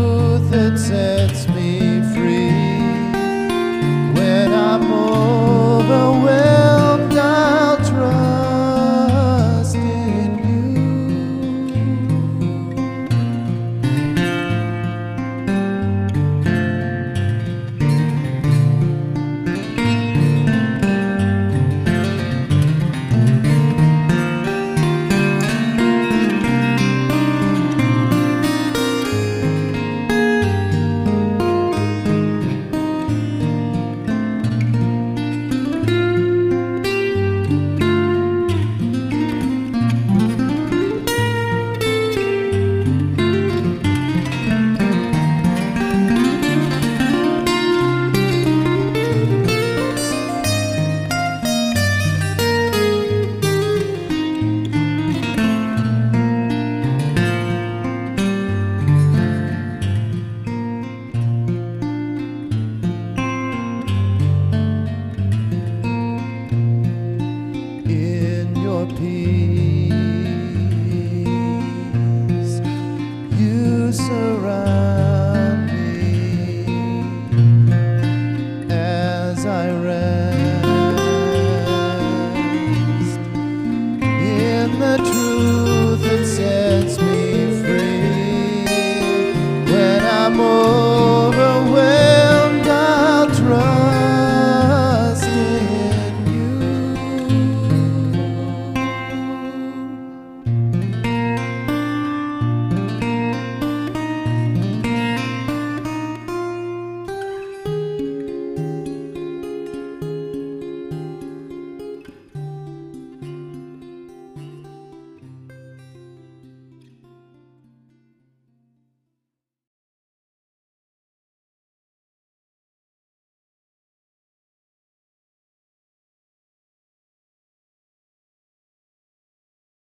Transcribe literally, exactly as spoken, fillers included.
truth that sets me free. When I'm overwhelmed, I'll trust in peace, you surround me as I rest in the truth that sets me free. When I'm